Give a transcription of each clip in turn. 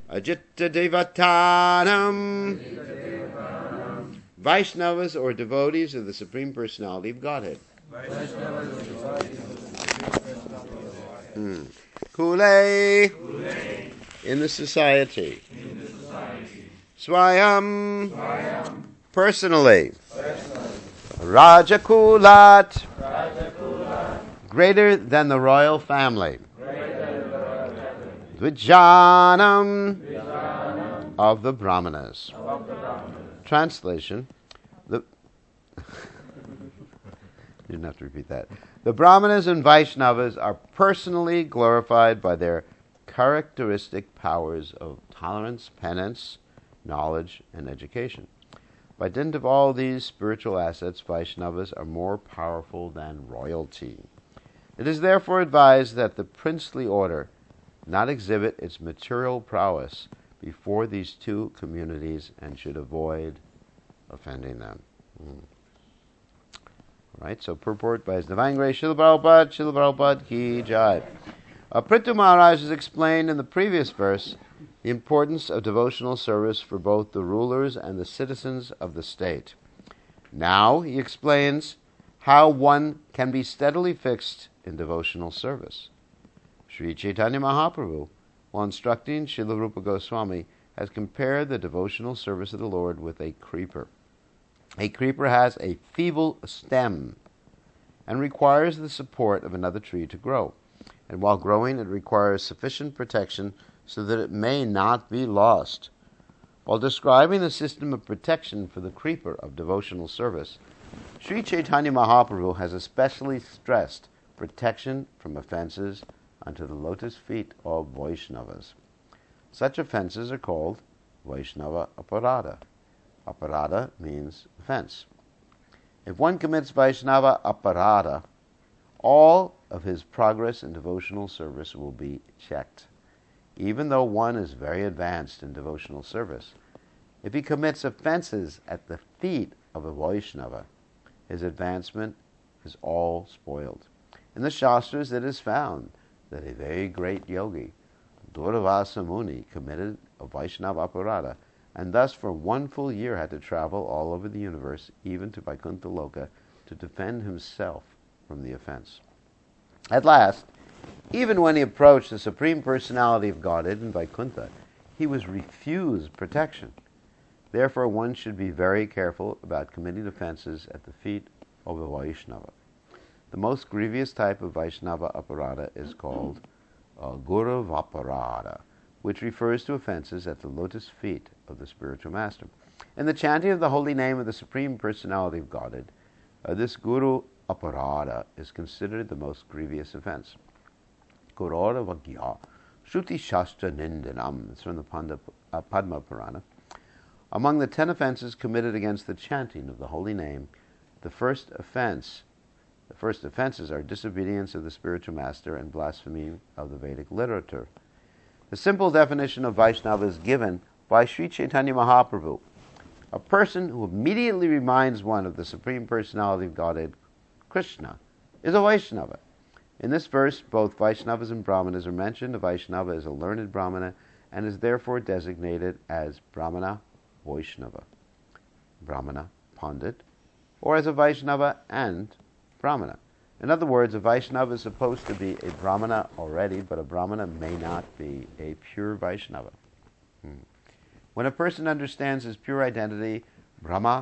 Ajita Devatanam. Vaishnavas or devotees of the Supreme Personality of Godhead. Kule. In the society. Swayam. Personally. Rajakulat. Greater than the royal family. Dvijanam. Of the Brahmanas. Translation. You didn't have to repeat that. The Brahmanas and Vaishnavas are personally glorified by their characteristic powers of tolerance, penance, knowledge, and education. By dint of all these spiritual assets, Vaishnavas are more powerful than royalty. It is therefore advised that the princely order not exhibit its material prowess before these two communities and should avoid offending them. Right, so purport by His Divine Grace Srila Prabhupada Ki Jai. Prithu Maharaj has explained in the previous verse the importance of devotional service for both the rulers and the citizens of the state. Now he explains how one can be steadily fixed in devotional service. Sri Chaitanya Mahaprabhu, while instructing Srila Rupa Goswami, has compared the devotional service of the Lord with a creeper. A creeper has a feeble stem and requires the support of another tree to grow. And while growing, it requires sufficient protection so that it may not be lost. While describing the system of protection for the creeper of devotional service, Sri Chaitanya Mahaprabhu has especially stressed protection from offenses unto the lotus feet of Vaishnavas. Such offenses are called Vaishnava Aparada. Aparada means offense. If one commits Vaishnava Aparada, all of his progress in devotional service will be checked. Even though one is very advanced in devotional service, if he commits offenses at the feet of a Vaishnava, his advancement is all spoiled. In the Shastras it is found that a very great yogi, Durvasa Muni, committed a Vaishnava Aparada, and thus for 1 full year had to travel all over the universe, even to Vaikuntha Loka, to defend himself from the offense. At last, even when he approached the Supreme Personality of Godhead in Vaikuntha, he was refused protection. Therefore, one should be very careful about committing offenses at the feet of a Vaishnava. The most grievous type of Vaishnava Aparada is called Guru Vaparada, which refers to offenses at the lotus feet of the spiritual master. In the chanting of the holy name of the Supreme Personality of Godhead, this Guru Aparada is considered the most grievous offense. Gurura Vagya Shruti Shastra Nindanam. It's from the Padma Purana. Among the 10 offenses committed against the chanting of the holy name, the first offenses are disobedience of the spiritual master and blasphemy of the Vedic literature. The simple definition of Vaishnava is given by Sri Chaitanya Mahaprabhu. A person who immediately reminds one of the Supreme Personality of Godhead, Krishna, is a Vaishnava. In this verse, both Vaishnavas and Brahmanas are mentioned. A Vaishnava is a learned Brahmana and is therefore designated as Brahmana Vaishnava, Brahmana Pandit, or as a Vaishnava and Brahmana. In other words, a Vaishnava is supposed to be a Brahmana already, but a Brahmana may not be a pure Vaishnava. When a person understands his pure identity, Brahma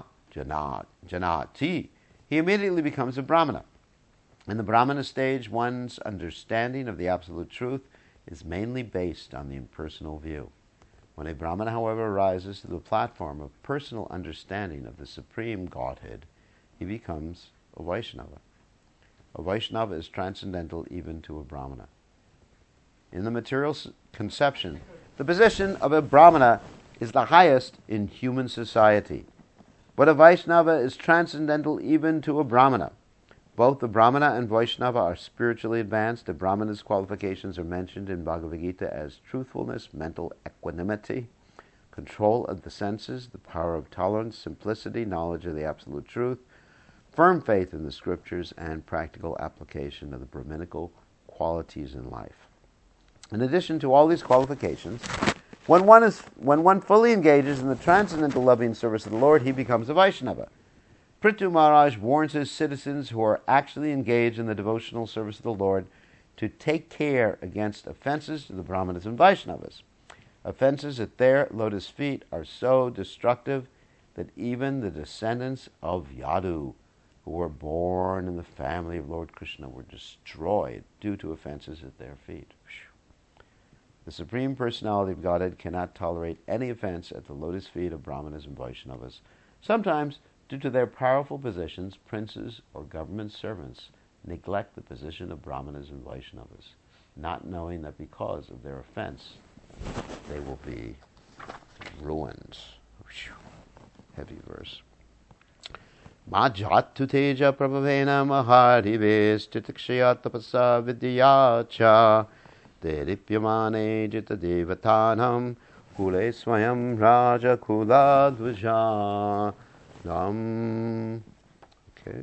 Janati, he immediately becomes a Brahmana. In the Brahmana stage, one's understanding of the absolute truth is mainly based on the impersonal view. When a Brahmana, however, rises to the platform of personal understanding of the Supreme Godhead, he becomes a Vaishnava. A Vaishnava is transcendental even to a Brahmana. In the material conception, the position of a Brahmana is the highest in human society. But a Vaishnava is transcendental even to a Brahmana. Both the Brahmana and Vaishnava are spiritually advanced. A Brahmana's qualifications are mentioned in Bhagavad Gita as truthfulness, mental equanimity, control of the senses, the power of tolerance, simplicity, knowledge of the absolute truth, firm faith in the scriptures, and practical application of the Brahminical qualities in life. In addition to all these qualifications, When one fully engages in the transcendental loving service of the Lord, he becomes a Vaishnava. Prithu Maharaj warns his citizens who are actually engaged in the devotional service of the Lord to take care against offenses to the Brahmanas and Vaishnavas. Offenses at their lotus feet are so destructive that even the descendants of Yadu, who were born in the family of Lord Krishna, were destroyed due to offenses at their feet. The Supreme Personality of Godhead cannot tolerate any offense at the lotus feet of Brahmanas and Vaishnavas. Sometimes, due to their powerful positions, princes or government servants neglect the position of Brahmanas and Vaishnavas, not knowing that because of their offense, they will be ruined. Heavy verse. Majatu teja prabhavena maharives titikshaya tapasa vidyacha deripyamane jita devatanam kule swayam raja kula dvaja. Okay.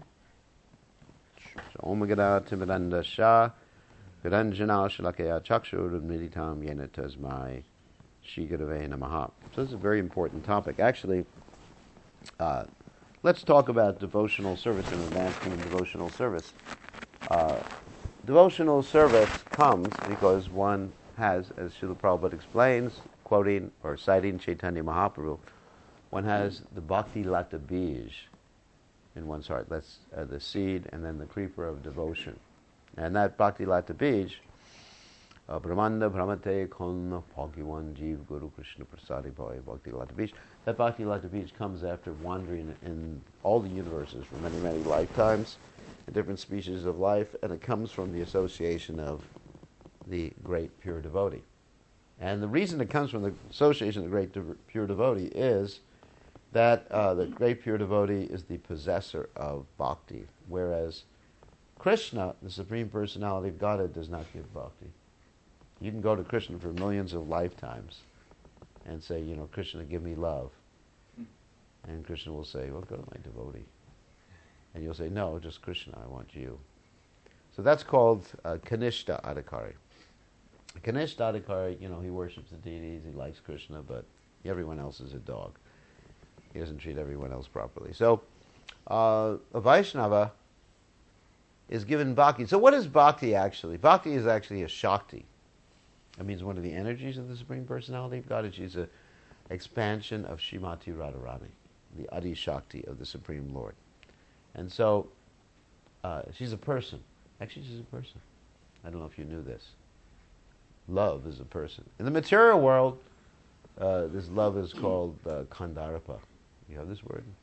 Omagada Timidanda Shah Viranjana Shalakaya Chakshur Meditam Yena Tasmai Shigadave Namaha. So this is a very important topic. Actually, let's talk about devotional service and advancement in devotional service. Devotional service comes because one has, as Srila Prabhupada explains, quoting or citing Chaitanya Mahaprabhu, one has the Bhakti Lata Bij in one's heart. That's the seed and then the creeper of devotion. And that Bhakti Lata Bij, Brahmanda Brahmate Konna Bhagavan Jeev Guru Krishna Prasadi Bhai Bhakti Lata Bij. That Bhakti Lata Bij comes after wandering in all the universes for many, many lifetimes, in different species of life, and it comes from the association of the great pure devotee. And the reason it comes from the association of the great pure devotee is that the great pure devotee is the possessor of bhakti, whereas Krishna, the Supreme Personality of Godhead, does not give bhakti. You can go to Krishna for millions of lifetimes and say, you know, Krishna, give me love. And Krishna will say, well, go to my devotee. And you'll say, no, just Krishna, I want you. So that's called Kanishta Adhikari. Kanishta Adhikari, you know, he worships the deities, he likes Krishna, but everyone else is a dog. He doesn't treat everyone else properly. So a Vaishnava is given bhakti. So what is bhakti actually? Bhakti is actually a shakti. That means one of the energies of the Supreme Personality of God. She's an expansion of Srimati Radharani, the Adi Shakti of the Supreme Lord. And so she's a person. Actually, she's a person. I don't know if you knew this. Love is a person. In the material world, this love is called Kandarpa. You have this word?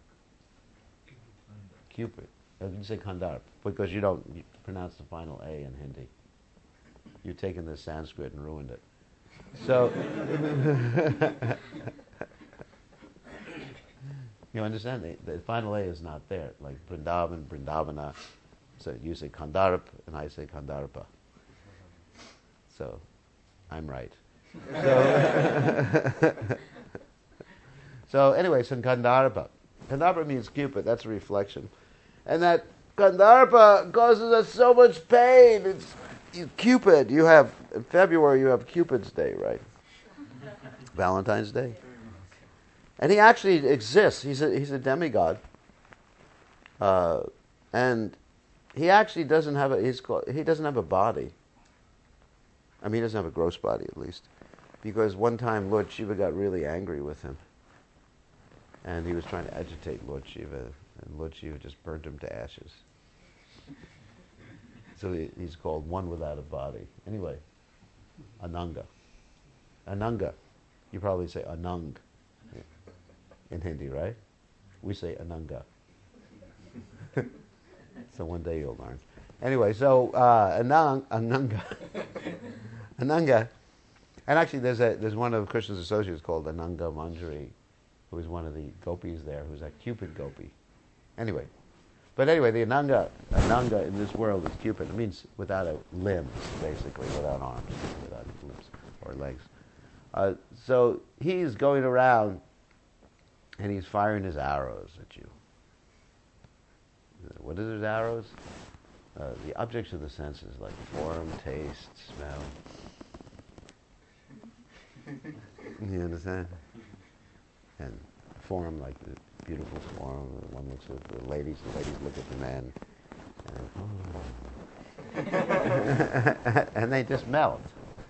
Cupid. You say Kandarp because you don't pronounce the final A in Hindi. You've taken the Sanskrit and ruined it. So, you understand? The final A is not there. Like Vrindavan, Vrindavana. So you say Kandarp and I say Kandarpa. So, I'm right. So anyway, so Kandarpa. Kandarpa means Cupid. That's a reflection. And that Kandarpa causes us so much pain. It's Cupid. You have, in February, you have Cupid's Day, right? Valentine's Day. And he actually exists. He's a demigod. And he actually doesn't have he doesn't have a body. I mean, he doesn't have a gross body, at least. Because one time Lord Shiva got really angry with him. And he was trying to agitate Lord Shiva. And Lord Shiva just burnt him to ashes. So he's called one without a body. Anyway, Ananga. Ananga. You probably say Anang in Hindi, right? We say Ananga. So one day you'll learn. Anyway, so Ananga. Ananga. And actually there's one of Krishna's associates called Ananga Manjari, who is one of the gopis there, who's a Cupid gopi. Anyway. But anyway, the Ananga in this world is Cupid. It means without limbs, basically, without arms, without limbs or legs. So he's going around and he's firing his arrows at you. What is his arrows? The objects of the senses, like form, taste, smell. You understand? And form, like the beautiful form, one looks at the ladies look at the men, and, and they just melt.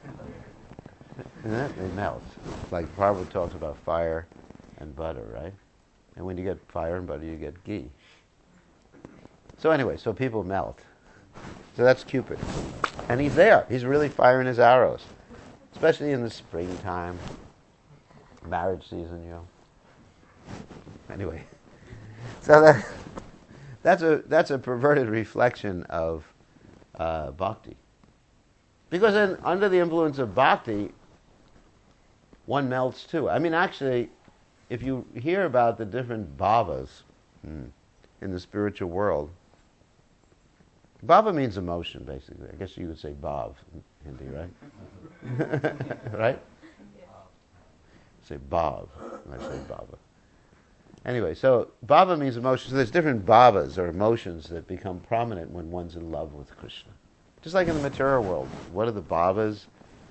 They melt. Like Prabhupada talks about fire and butter, right? And when you get fire and butter, you get ghee. So anyway, so people melt. So that's Cupid. And he's there. He's really firing his arrows. Especially in the springtime. Marriage season, you know. Anyway. So that's a perverted reflection of bhakti. Because then, under the influence of bhakti, one melts too. I mean, actually, if you hear about the different bhavas in the spiritual world, bhava means emotion, basically. I guess you would say bhav in Hindi, right? Right? Say bhav when I say bhava. Anyway, so bhava means emotion. So there's different bhavas or emotions that become prominent when one's in love with Krishna. Just like in the material world. What are the bhavas?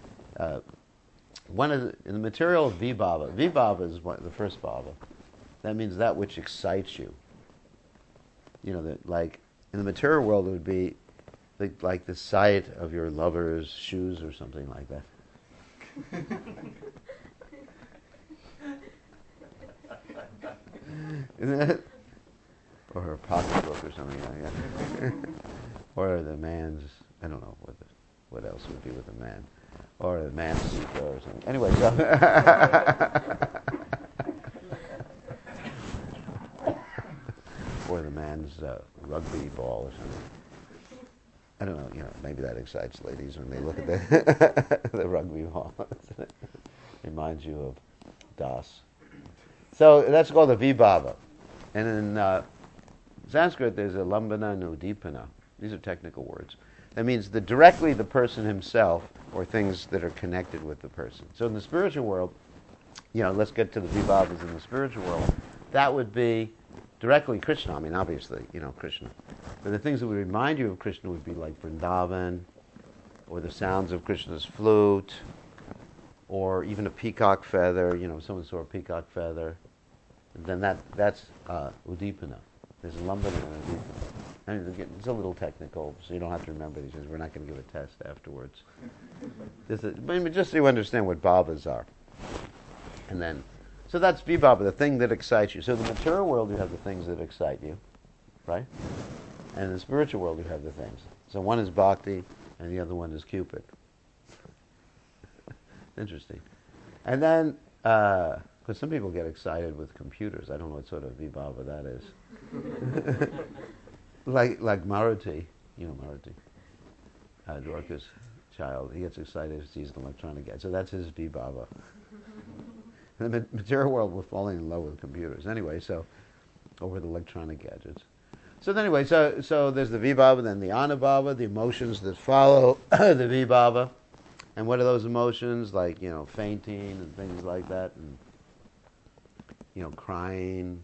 In the material, vibhava. Vibhava is the first bhava. That means that which excites you. You know, that like in the material world it would be like the sight of your lover's shoes or something like that. Isn't it? Or her pocketbook or something like that. Or the man's, I don't know what else would be with a man. Or the man's seeker or something. Anyway, so or the man's rugby ball or something. I don't know, maybe that excites ladies when they look at the rugby ball. Reminds you of Das. So that's called a vibhava. And in Sanskrit, there's a lambana and udipana. These are technical words. That means directly the person himself or things that are connected with the person. So in the spiritual world, let's get to the vibhavas in the spiritual world. That would be directly Krishna. I mean, obviously, Krishna. But the things that would remind you of Krishna would be like Vrindavan, or the sounds of Krishna's flute, or even a peacock feather. Someone saw a peacock feather. And then that's udipana. There's a lambana and udipana. I mean, it's a little technical, so you don't have to remember these things. We're not going to give a test afterwards. But just so you understand what bhavas are. And then, so that's vibhava, the thing that excites you. So in the material world, you have the things that excite you, right? And in the spiritual world, you have the things. So one is bhakti, and the other one is Cupid. Interesting. And then, because some people get excited with computers. I don't know what sort of vibhava that is. like Maruti, Maruti, Dwarka's child. He gets excited if he sees an electronic gadget. So that's his vibhava. In the material world, we're falling in love with computers. Anyway, or with electronic gadgets. So anyway, so there's the vibhava, then the anubhava, the emotions that follow the vibhava. And what are those emotions? Like, fainting and things like that. And, crying.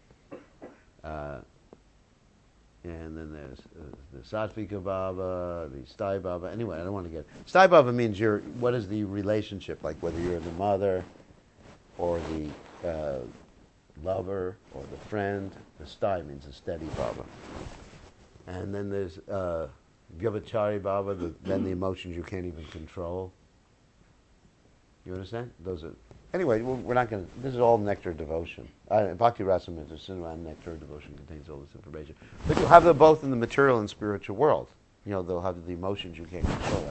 And then there's the sattvika bhava, the sthaya bhava. Anyway, I don't want to get... Sthaya bhava means what is the relationship? Like whether you're the mother or the lover or the friend. The sthaya means a steady bhava. And then there's vyabhachari bhava, then the emotions you can't even control. You understand? Those are... Anyway, we're not going to... This is all nectar devotion. Bhakti Rasamrita Sindhu nectar devotion contains all this information. But you'll have them both in the material and spiritual world. They'll have the emotions you can't control,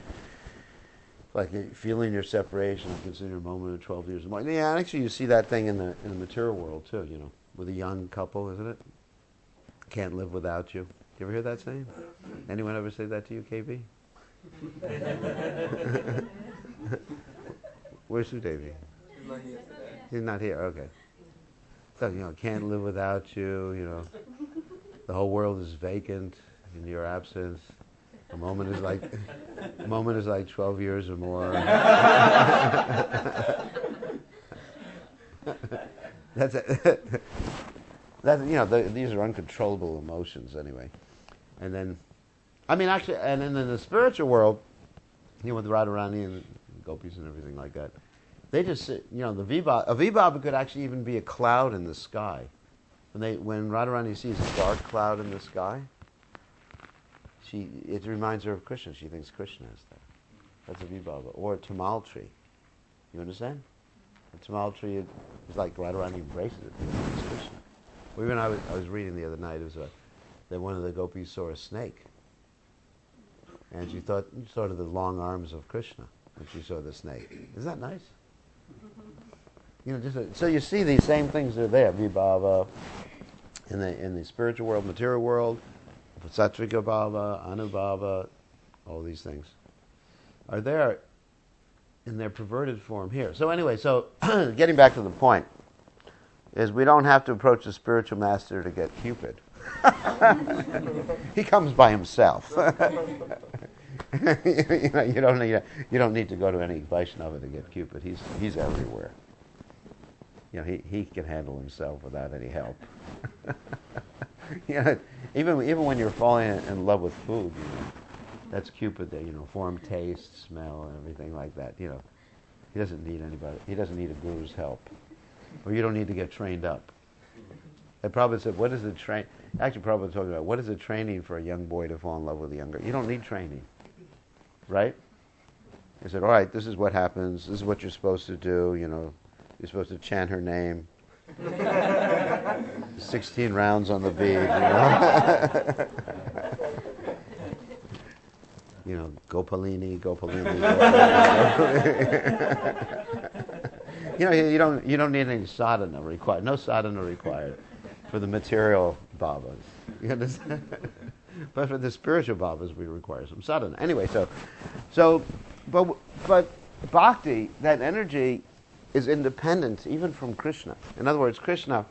like feeling your separation, consider a moment of 12 years. Yeah, actually, you see that thing in the material world too. With a young couple, isn't it? Can't live without you. You ever hear that saying? Anyone ever say that to you, KB? Where's Sudevi? He's not here today. He's not here, okay. So, can't live without you, the whole world is vacant in your absence. A moment is like 12 years or more. That's these are uncontrollable emotions anyway. And then, actually, and then in the spiritual world, with Radharani and gopis and everything like that, They just sit, the Vibhava, a Vibhava could actually even be a cloud in the sky. When Radharani sees a dark cloud in the sky, it reminds her of Krishna. She thinks Krishna is there. That's a Vibhava. Or a tamal tree. You understand? A tamal tree is like Radharani embraces it. It's Krishna. Well, even I was reading the other night, it was that one of the gopis saw a snake. And she thought of the long arms of Krishna when she saw the snake. Isn't that nice? So you see these same things are there. Vibhava in the spiritual world, material world, Satvika Bhava, Anubhava, all these things are there in their perverted form here. So anyway, getting back to the point, is we don't have to approach the spiritual master to get Cupid. He comes by himself. You don't need to go to any Vaishnava to get Cupid. He's everywhere. He can handle himself without any help. Even when you're falling in love with food, that's Cupid there. Form, taste, smell, and everything like that. He doesn't need anybody. He doesn't need a guru's help, or you don't need to get trained up. And Prabhupada said, "What is the train?" Actually, Prabhupada talking about what is the training for a young boy to fall in love with a young girl? You don't need training, right? He said, "All right, this is what happens. This is what you're supposed to do. You're supposed to chant her name." 16 rounds on the bead, Gopalini, Gopalini. You don't need any sadhana required. No sadhana required for the material bhavas. You understand? But for the spiritual bhavas, we require some sadhana. Anyway, but bhakti, that energy, is independent even from Krishna. In other words, Krishna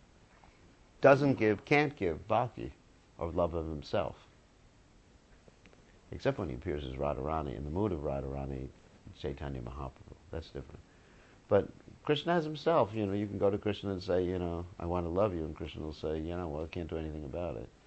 can't give bhakti of love of himself. Except when he appears as Radharani, in the mood of Radharani, Chaitanya Mahaprabhu. That's different. But Krishna as himself, you can go to Krishna and say, I want to love you, and Krishna will say, well, I can't do anything about it.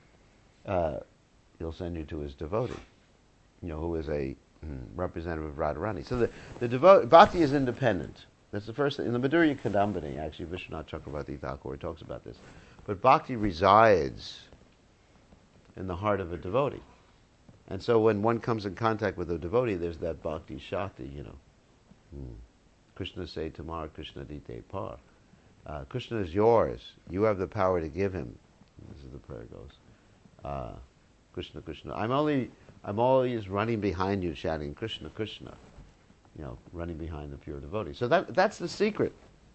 He'll send you to his devotee, who is a representative of Radharani. So the bhakti is independent. That's the first thing. In the Madhurya Kadambini, actually, Vishwanath Chakravarti Thakur talks about this. But bhakti resides in the heart of a devotee. And so when one comes in contact with a devotee, there's that bhakti shakti, Krishna say tamar, Krishna dite par. Krishna is yours. You have the power to give him. This is the prayer goes. Krishna, Krishna. I'm always running behind you, shouting Krishna, Krishna. Running behind the pure devotee. So that's the secret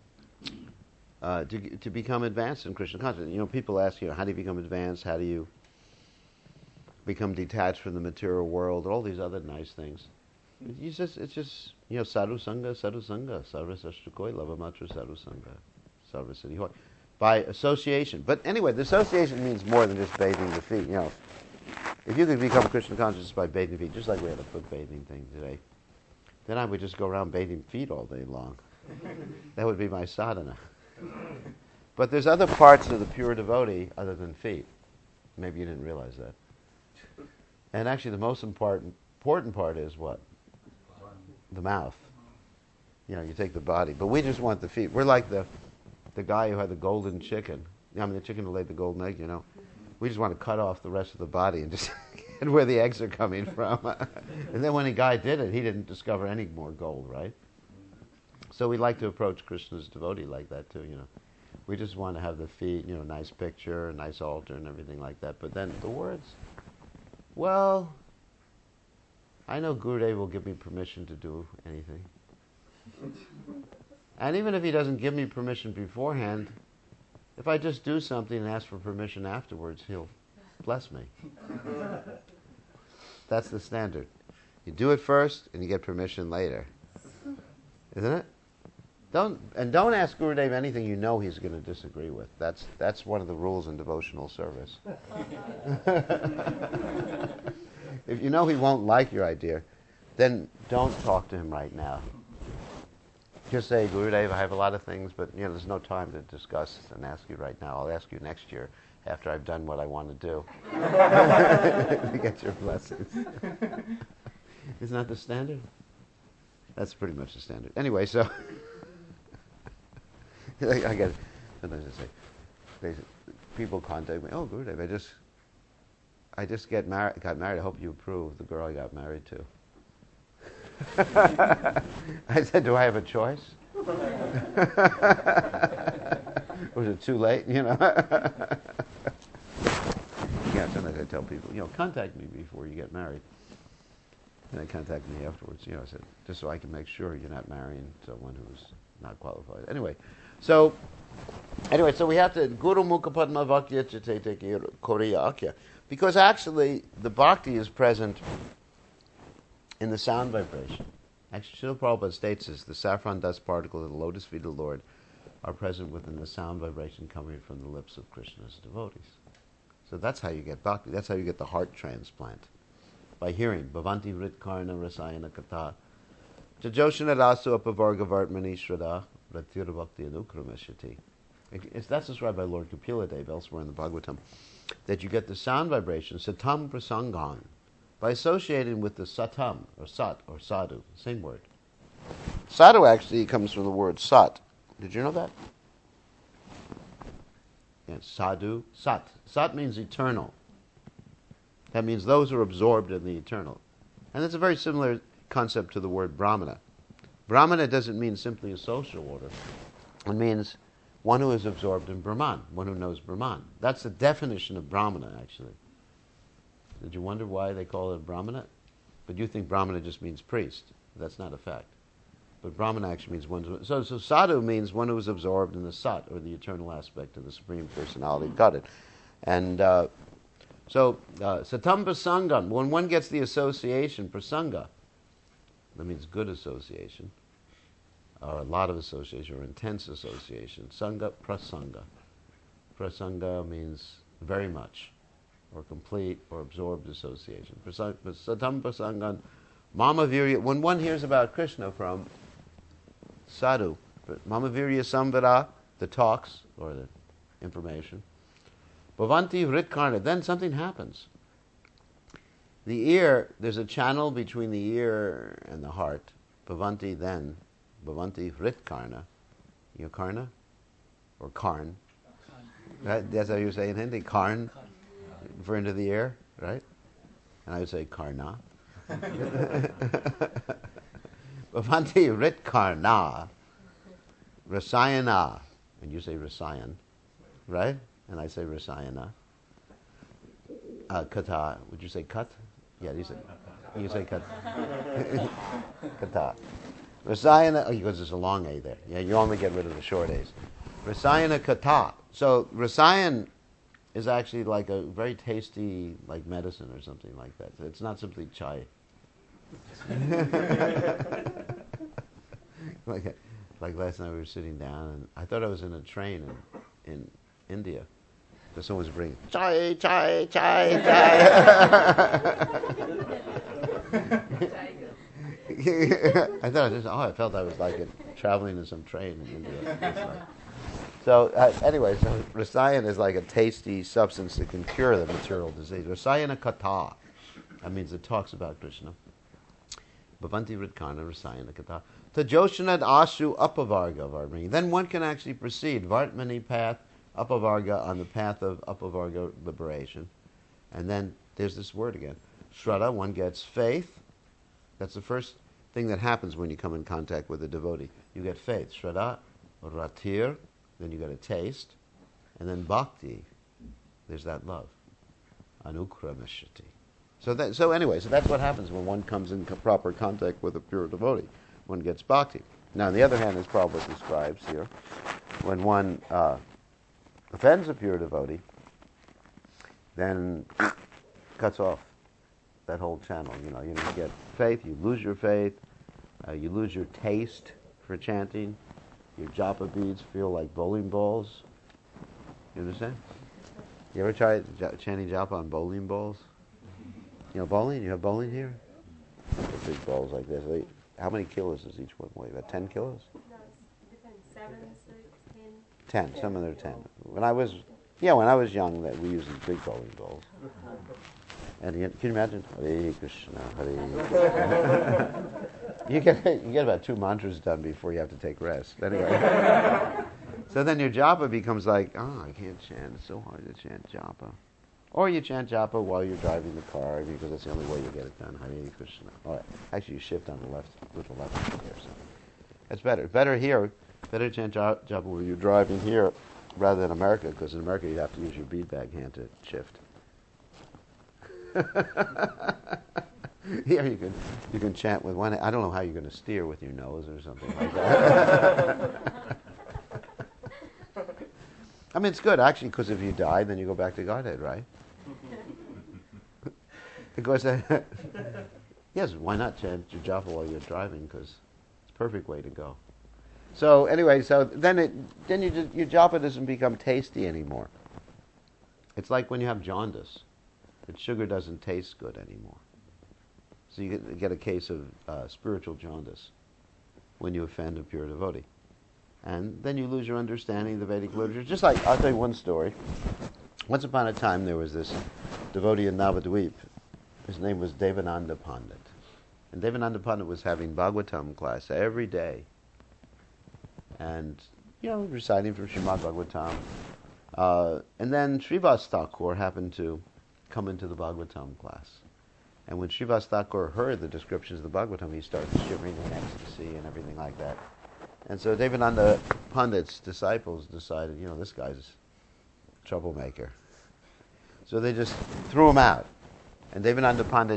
to become advanced in Krishna consciousness. People ask, how do you become advanced? How do you become detached from the material world? All these other nice things. It's just sadhu sangha, sarva sashtakoi, lavamatra sadhu sangha, sarva siddhi hoy. By association. But anyway, the association means more than just bathing the feet. If you could become Krishna conscious by bathing feet, just like we had a foot bathing thing today, then I would just go around bathing feet all day long. That would be my sadhana. But there's other parts of the pure devotee other than feet. Maybe you didn't realize that. And actually the most important part is what? The mouth. You take the body. But we just want the feet. We're like the guy who had the golden chicken. The chicken who laid the golden egg, We just want to cut off the rest of the body and just get where the eggs are coming from. And then when the guy did it, he didn't discover any more gold, right? So we like to approach Krishna's devotee like that too, We just want to have the feet, nice picture, a nice altar and everything like that. But then the words, well, I know Gurudev will give me permission to do anything. And even if he doesn't give me permission beforehand, if I just do something and ask for permission afterwards, he'll bless me. That's the standard. You do it first and you get permission later. Isn't it? Don't ask Gurudev anything you know he's going to disagree with. That's one of the rules in devotional service. If you know he won't like your idea, then don't talk to him right now. Just say, Gurudev, I have a lot of things, but there's no time to discuss and ask you right now. I'll ask you next year after I've done what I want to do to get your blessings. Isn't that the standard? That's pretty much the standard. Anyway, so I get sometimes people contact me. Oh, Gurudev, I just got married. I hope you approve the girl I got married to. I said, do I have a choice? Was it too late? Yeah, sometimes I tell people, contact me before you get married. And they contact me afterwards. I said, just so I can make sure you're not marrying someone who's not qualified. Anyway, so we have to Guru Mukha Padma Vakya Chitete Koriya Akya. Because actually, the bhakti is present in the sound vibration. Actually, Srila Prabhupada states this, the saffron dust particles of the lotus feet of the Lord are present within the sound vibration coming from the lips of Krishna's devotees. So that's how you get bhakti. That's how you get the heart transplant. By hearing, Bhavanti Vrit Karna Rasayana Katha, Jajoshana Rasu Apavarga Vartmani Shraddha, Ratyura Bhakti Anukrameshati. That's described by Lord Kapila Dev elsewhere in the Bhagavatam, that you get the sound vibration, satam prasangan, by associating with the satam, or sat, or sadhu, same word. Sadhu actually comes from the word sat. Did you know that? Yeah, sadhu, sat. Sat means eternal. That means those who are absorbed in the eternal. And it's a very similar concept to the word brahmana. Brahmana doesn't mean simply a social order. It means one who is absorbed in Brahman, one who knows Brahman. That's the definition of brahmana, actually. Did you wonder why they call it brahmana? But you think brahmana just means priest. That's not a fact. But brahmana actually means one who... So sadhu means one who is absorbed in the sat, or the eternal aspect of the Supreme Personality of Godhead. And satam prasangam, when one gets the association, prasanga, that means good association, or a lot of association, or intense association. Sangha, prasanga. Prasanga means very much, or complete, or absorbed association. Satam prasangan, mama virya, when one hears about Krishna from sadhu, mama virya samvara, the talks, or the information, bhavanti vritkarna, then something happens. The ear, there's a channel between the ear and the heart. Bhavanti vritkarna. Karna? Or karn. Right? That's how you say in Hindi. Karn. Referring to the ear, right? And I would say karna. Bhavanti vritkarna. Rasayana. And you say rasayan. Right? And I say rasayana. Kata. Would you say kat? Yeah, you say kat. Kata. Rasayana, because there's a long A there. Yeah, you only get rid of the short A's. Rasayana kata. So rasayan is actually like a very tasty, like medicine or something like that. So it's not simply chai. like last night we were sitting down and I thought I was in a train in India. Because someone was bringing chai. I felt I was like traveling in some train in India. So rasayan is like a tasty substance that can cure the material disease. Rasayana kata, that means it talks about Krishna. Bhavanti Vritkarna Rasayana kata. Tajoshanad asu apavarga varmani. Then one can actually proceed Vartmani path, apavarga, on the path of apavarga liberation. And then there's this word again. Shraddha, one gets faith. That's the first thing that happens when you come in contact with a devotee. You get faith. Shraddha, ratir, then you get a taste. And then bhakti, there's that love. Anukrameshati. So that's what happens when one comes in proper contact with a pure devotee. One gets bhakti. Now, on the other hand, as Prabhupada describes here, when one offends a pure devotee, then cuts off that whole channel. You get faith, you lose your faith, you lose your taste for chanting, your japa beads feel like bowling balls. You understand? You ever tried chanting japa on bowling balls? Bowling? You have bowling here? They're big balls like this. How many kilos does each one weigh? About 10 kilos? No, it depends. 7, 6, 10. 10. Some of them are 10. When I was young, that we used these big bowling balls. And can you imagine? Hare Krishna, Hare Krishna. you get about 2 mantras done before you have to take rest. Anyway. So then your japa becomes like, I can't chant. It's so hard to chant japa. Or you chant japa while you're driving the car because that's the only way you get it done. Hare Krishna. All right. Actually, you shift on the left, with the left here. So that's better. Better here. Better chant japa while you're driving here rather than America, because in America you have to use your bead bag hand to shift. Here you can chant with one. I don't know how you're going to steer with your nose or something like that. I mean, it's good actually, because if you die, then you go back to Godhead, right? Because yes, why not chant your japa while you're driving? Because it's a perfect way to go. So anyway, then your japa doesn't become tasty anymore. It's like when you have jaundice. That sugar doesn't taste good anymore. So you get a case of spiritual jaundice when you offend a pure devotee. And then you lose your understanding of the Vedic literature. Just like, I'll tell you one story. Once upon a time there was this devotee in Navadvip. His name was Devananda Pandit. And Devananda Pandit was having Bhagavatam class every day. And, reciting from Srimad Bhagavatam. And then Srivas Thakur happened to come into the Bhagavatam class. And when Srivas Thakur heard the descriptions of the Bhagavatam, he started shivering in ecstasy and everything like that. And so Devananda Pandit's disciples decided, this guy's a troublemaker. So they just threw him out. And Devananda Pandit,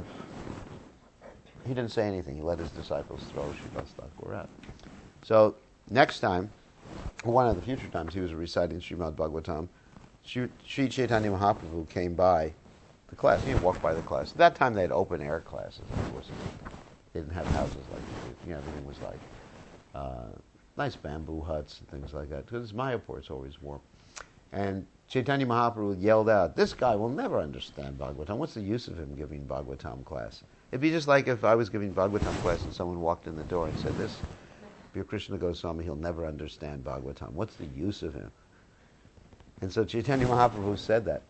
he didn't say anything. He let his disciples throw Srivas Thakur out. So next time, one of the future times, he was reciting Srimad Bhagavatam. Sri Chaitanya Mahaprabhu came by the class. He walked by the class. At that time, they had open air classes, of course. They didn't have houses like you do. Everything was like nice bamboo huts and things like that. Because Mayapur, it's always warm. And Chaitanya Mahaprabhu yelled out, "This guy will never understand Bhagavatam. What's the use of him giving Bhagavatam class?" It'd be just like if I was giving Bhagavatam class and someone walked in the door and said, "This Pure Krishna Goswami, he'll never understand Bhagavatam. What's the use of him?" And so Chaitanya Mahaprabhu said that.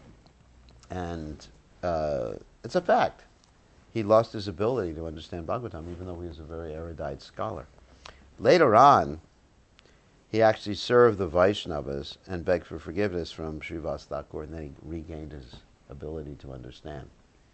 And it's a fact. He lost his ability to understand Bhagavatam, even though he was a very erudite scholar. Later on, he actually served the Vaishnavas and begged for forgiveness from Srivas Thakur, and then he regained his ability to understand.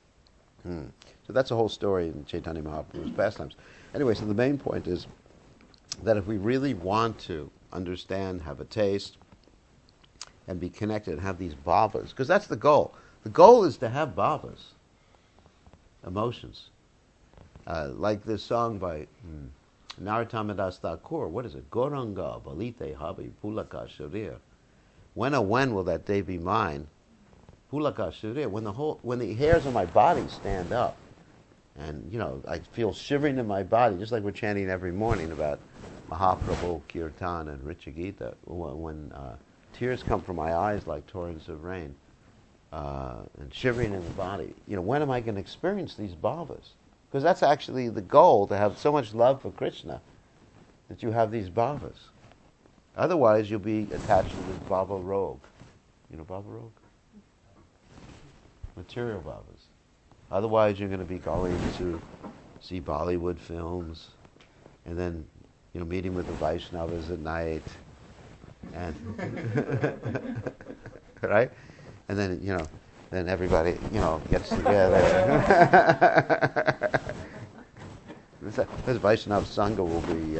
So that's a whole story in Chaitanya Mahaprabhu's pastimes. Anyway, so the main point is that if we really want to understand, have a taste, and be connected and have these bhavas, because that's the goal. The goal is to have bhavas, emotions. Like this song by Narottam Das Thakur. What is it? Goranga balite habi pulaka sharir. When will that day be mine? Pulaka sharir. When the hairs on my body stand up, and I feel shivering in my body, just like we're chanting every morning about Mahaprabhu, Kirtan, and Richagita. When tears come from my eyes like torrents of rain, and shivering in the body. When am I going to experience these bhavas? Because that's actually the goal, to have so much love for Krishna that you have these bhavas. Otherwise, you'll be attached to this bhava rog. You know bhava rog? Material bhavas. Otherwise, you're going to be going to see Bollywood films, and then, meeting with the Vaishnavas at night, and right, and then then everybody gets together. This Vaishnava Sangha will be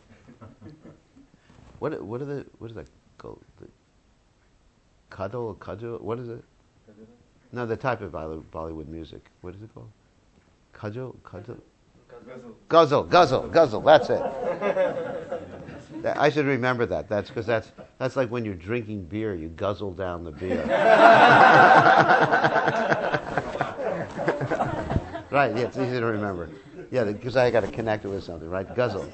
what is that called? Cuddle, what is it? No, the type of Bollywood music. What is it called? Cuddle. Guzzle. That's it. I should remember that. That's because that's like when you're drinking beer, you guzzle down the beer. Right? Yeah, it's easy to remember. Yeah, because I got to connect it with something, right? Guzzle.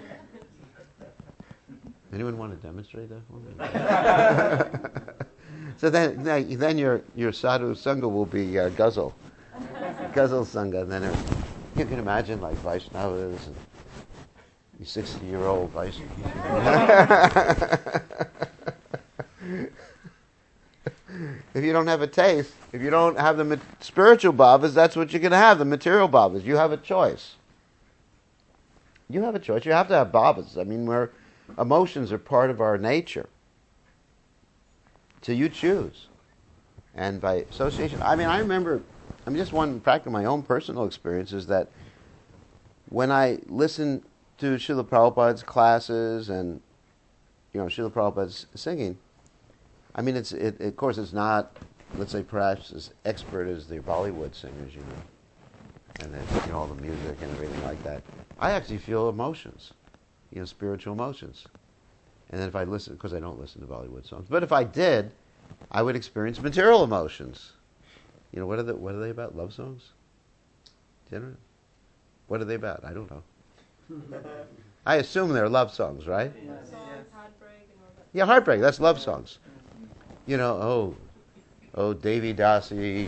Anyone want to demonstrate that for me? So then your sadhu sangha will be guzzle sangha. And then you can imagine like Vaishnavas and 60-year-old Vaishnavas. If you don't have a taste, if you don't have the spiritual bhavas, that's what you're going to have, the material bhavas. You have a choice. You have a choice. You have to have bhavas. I mean, emotions are part of our nature. So you choose. And by association, I mean, I remember, just one practice of my own personal experience is that when I listened to Srila Prabhupada's classes and, Srila Prabhupada's singing, I mean, of course, it's not, let's say, perhaps as expert as the Bollywood singers, and then, all the music and everything like that. I actually feel emotions, spiritual emotions. And then if I listen, because I don't listen to Bollywood songs, but if I did, I would experience material emotions. What are they about? Love songs? Generally? What are they about? I don't know. I assume they're love songs, right? Songs, heartbreak, and all that. Yeah, heartbreak. That's love songs. Oh, Devi Dasi.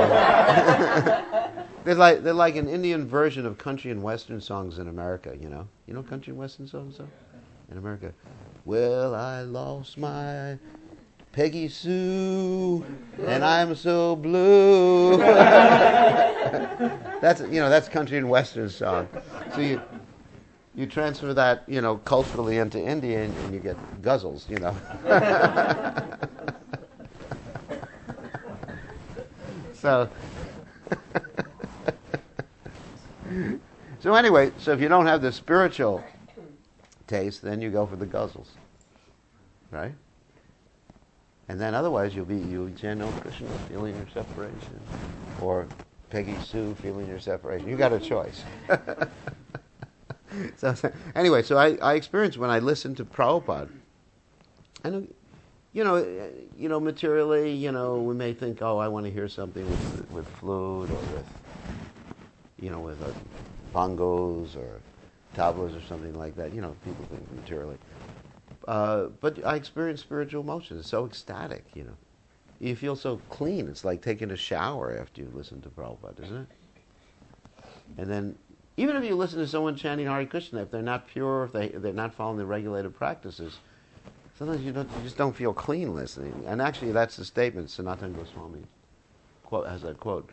They're like an Indian version of country and western songs in America. You know country and western songs in America. Well, I lost my Peggy Sue, and I'm so blue. That's country and western song. So you transfer that, culturally into India, and you get guzzles, So, anyway, so if you don't have the spiritual taste, then you go for the guzzles, right? And then otherwise you'll chant Om Krishna, feeling your separation, or Peggy Sue, feeling your separation. You got a choice. So anyway, so I experienced when I listened to Prabhupada, and materially, we may think, oh, I want to hear something with flute or with bongos or tablas or something like that. People think materially. But I experience spiritual emotions. It's so ecstatic, You feel so clean. It's like taking a shower after you listen to Prabhupada, isn't it? And then, even if you listen to someone chanting Hare Krishna, if they're not pure, if they're not following the regulated practices, sometimes you just don't feel clean listening. And actually, that's the statement. Sanatana Goswami has that quote.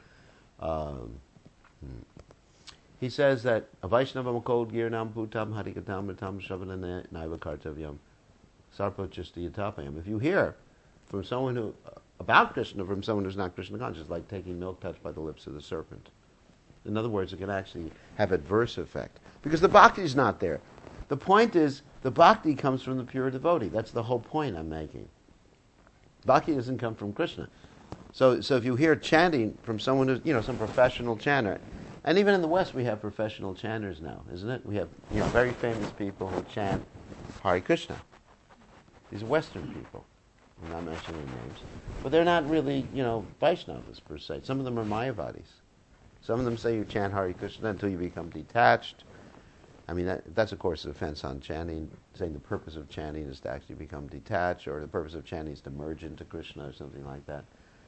He says that Vaishnava Makod Girnam Putam Harikatam Ritam Shavana Naiva Kartavyam Sarpochisti Yatapayam. If you hear from someone about Krishna from someone who's not Krishna conscious, like taking milk touched by the lips of the serpent. In other words, it can actually have adverse effect. Because the bhakti is not there. The point is, the bhakti comes from the pure devotee. That's the whole point I'm making. Bhakti doesn't come from Krishna. So if you hear chanting from someone who's, some professional chanter, and even in the West we have professional chanters now, isn't it? We have, very famous people who chant Hare Krishna. These are Western people. I'm not mentioning names. But they're not really, Vaishnavas per se. Some of them are Mayavadis. Some of them say you chant Hare Krishna until you become detached. I mean, that's of course an offense on chanting, saying the purpose of chanting is to actually become detached, or the purpose of chanting is to merge into Krishna or something like that.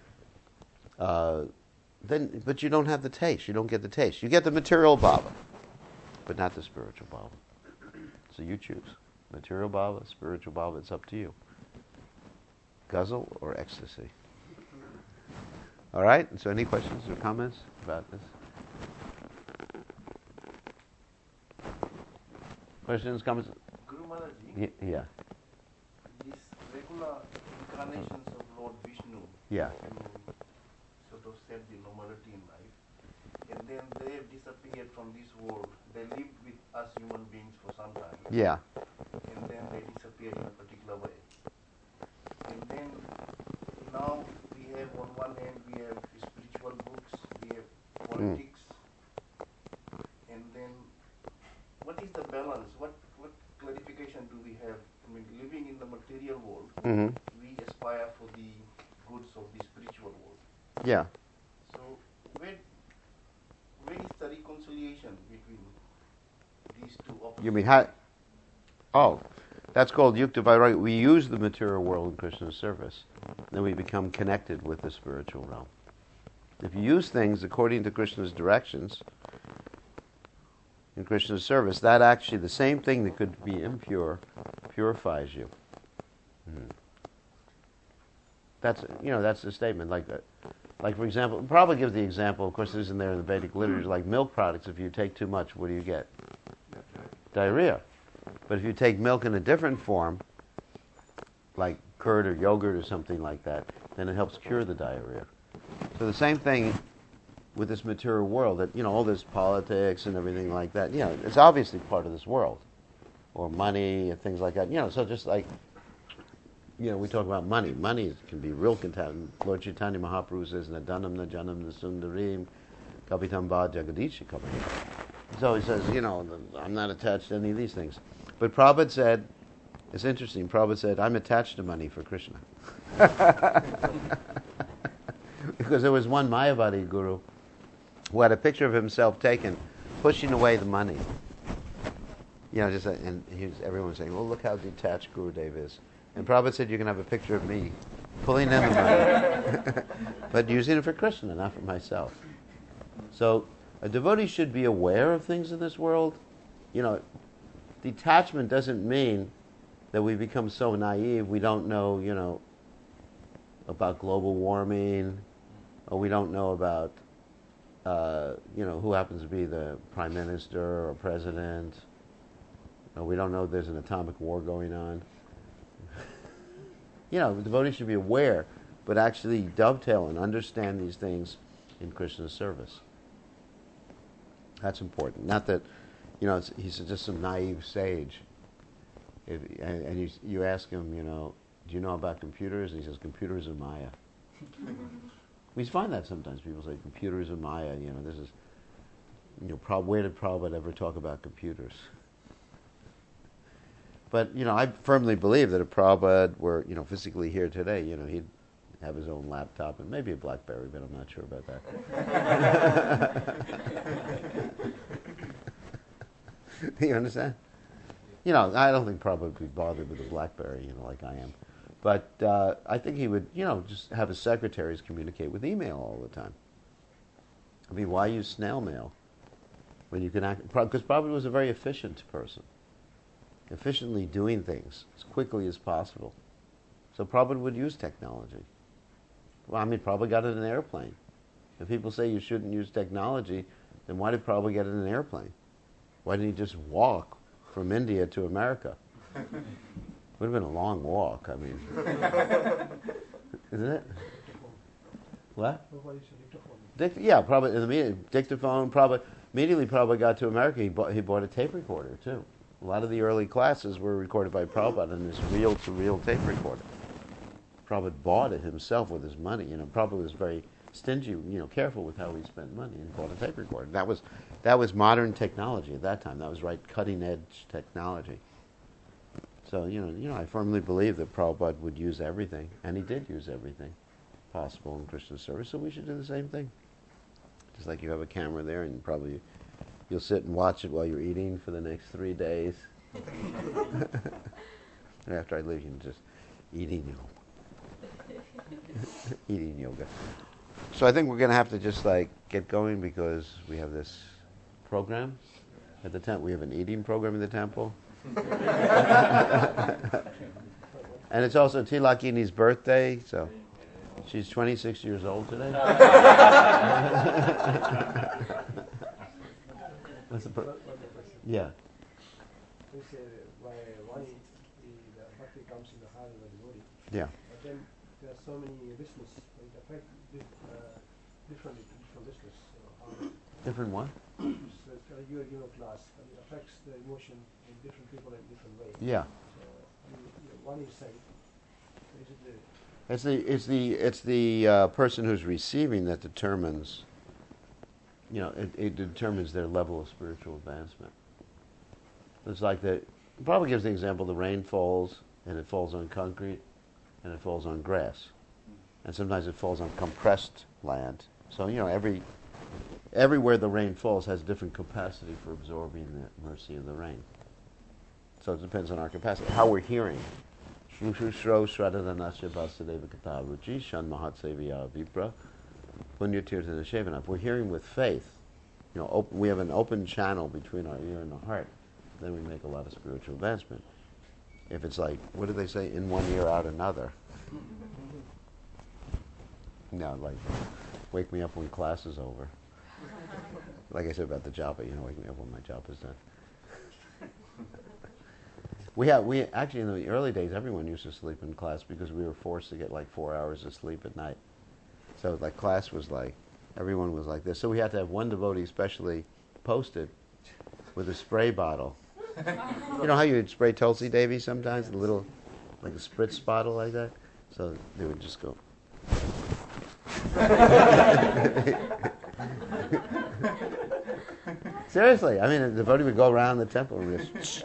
But you don't have the taste. You don't get the taste. You get the material bhava, but not the spiritual bhava. So you choose. Material bhava, spiritual bhava, it's up to you. Guzzle or ecstasy. All right? So any questions or comments about this? Questions, comments? Guru Maharaji, Yeah. these regular incarnations of Lord Vishnu, Yeah. who sort of set the normality in life, and then they have disappeared from this world. They lived with us human beings for some time, Yeah. and then they disappeared in a particular way. And then now we have, on one hand, we have spiritual books, we have politics, and then what is the balance? What clarification do we have? I mean, living in the material world, we aspire for the goods of the spiritual world. Yeah. So where is the reconciliation between these two opposites? You mean how? Oh, that's called yukta vairagya. We use the material world in Krishna's service. Then we become connected with the spiritual realm. If you use things according to Krishna's directions in Krishna's service, that actually, the same thing that could be impure, purifies you. That's that's the statement. Like for example, Prabhupada gives the example. Of course, this isn't there in the Vedic literature. Like milk products, if you take too much, what do you get? Diarrhea. But if you take milk in a different form, like curd or yogurt or something like that, then it helps cure the diarrhea. So the same thing with this material world, that all this politics and everything like that, it's obviously part of this world, or money and things like that. So just like we talk about money. Money can be real contaminating. Lord Chaitanya Mahaprabhu says, "Nadanam najanam nasundarim kapitam ba jagadishi kabhi." So he says, I'm not attached to any of these things. But Prabhupada said, it's interesting. Prabhupada said, I'm attached to money for Krishna. Because there was one Mayavadi guru who had a picture of himself taken pushing away the money. And everyone was saying, well, look how detached Gurudev is. And Prabhupada said, you can have a picture of me pulling in the money, but using it for Krishna, not for myself. So a devotee should be aware of things in this world. Detachment doesn't mean that we become so naive we don't know, about global warming, or we don't know about, who happens to be the prime minister or president, or we don't know there's an atomic war going on. The devotee should be aware, but actually dovetail and understand these things in Krishna's service. That's important. Not that, he's just some naive sage. And you ask him, do you know about computers? And he says, computers are Maya. We find that sometimes. People say, computers are Maya. This is, where did Prabhupada ever talk about computers? But, I firmly believe that if Prabhupada were, physically here today, he'd have his own laptop and maybe a BlackBerry, but I'm not sure about that. You understand? I don't think Prabhupada would be bothered with a BlackBerry, like I am. But I think he would, just have his secretaries communicate with email all the time. I mean, why use snail mail when you can because Prabhupada was a very efficient person. Efficiently doing things as quickly as possible. So Prabhupada would use technology. Well, Prabhupada got in an airplane. If people say you shouldn't use technology, then why did Prabhupada get in an airplane? Why didn't he just walk from India to America? Would have been a long walk, Isn't it? What? Probably dictaphone. Immediately Prabhupada got to America, he bought a tape recorder too. A lot of the early classes were recorded by Prabhupada in this reel-to-reel tape recorder. Prabhupada bought it himself with his money. Prabhupada was very stingy, careful with how he spent money, and bought a tape recorder. That was modern technology at that time. That was right cutting-edge technology. So, I firmly believe that Prabhupada would use everything, and he did use everything possible in Krishna service, so we should do the same thing. Just like you have a camera there, and you'll sit and watch it while you're eating for the next 3 days. And after I leave, you can just eating yoga. So I think we're going to have to just get going because we have this program at the temple. We have an eating program in the temple. And it's also Tilakini's birthday, so she's 26 years old today. Yeah. We say why the bhakti comes in the heart of the devotee. Yeah. But then there are so many business, it affects different business. Different what? So it's kind of you class, and it affects the emotion in different people in different ways. Yeah. So one is saying, It's the person who's receiving that determines. It determines their level of spiritual advancement. It's like Prabhupada gives the example: the rain falls, and it falls on concrete, and it falls on grass, and sometimes it falls on compressed land. So everywhere the rain falls has different capacity for absorbing the mercy of the rain. So it depends on our capacity, how we're hearing. Shro Shraddhanasya Vasudeva Kataruchi Shan Mahatseviya Vipra Punyatirthana Shevanap. We're hearing with faith. We have an open channel between our ear and our heart. Then we make a lot of spiritual advancement. If it's like, what do they say? In one ear, out another. No, like, wake me up when class is over. Like I said about the japa, wake me up when my job is done. We actually, in the early days, everyone used to sleep in class because we were forced to get like 4 hours of sleep at night. So like class was like, everyone was like this. So we had to have one devotee specially posted with a spray bottle. You know how you would spray Tulsi Devi sometimes? A little, like a spritz bottle like that? So they would just go. Seriously, I mean, the devotee would go around the temple and just.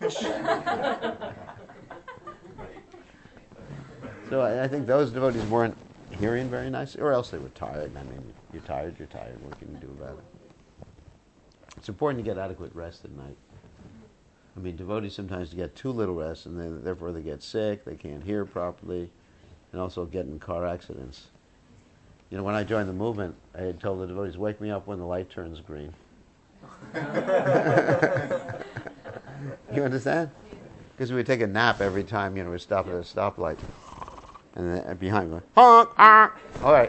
So I think those devotees weren't hearing very nicely, or else they were tired. I mean, you're tired. What can you do about it? It's important to get adequate rest at night. I mean, devotees sometimes get too little rest, and then therefore they get sick, they can't hear properly, and also get in car accidents. When I joined the movement, I had told the devotees, wake me up when the light turns green. You understand? Because we would take a nap every time, we stop at a stoplight. And then behind me, honk, honk. All right.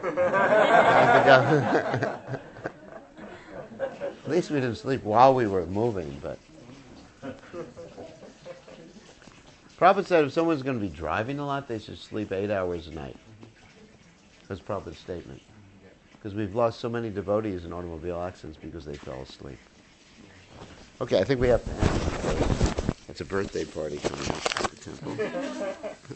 At least we didn't sleep while we were moving, but. Prabhupada said if someone's going to be driving a lot, they should sleep 8 hours a night. That's Prabhupada's statement. Because we've lost so many devotees in automobile accidents because they fell asleep. Okay, I think we have to end. It's a birthday party coming up at the temple.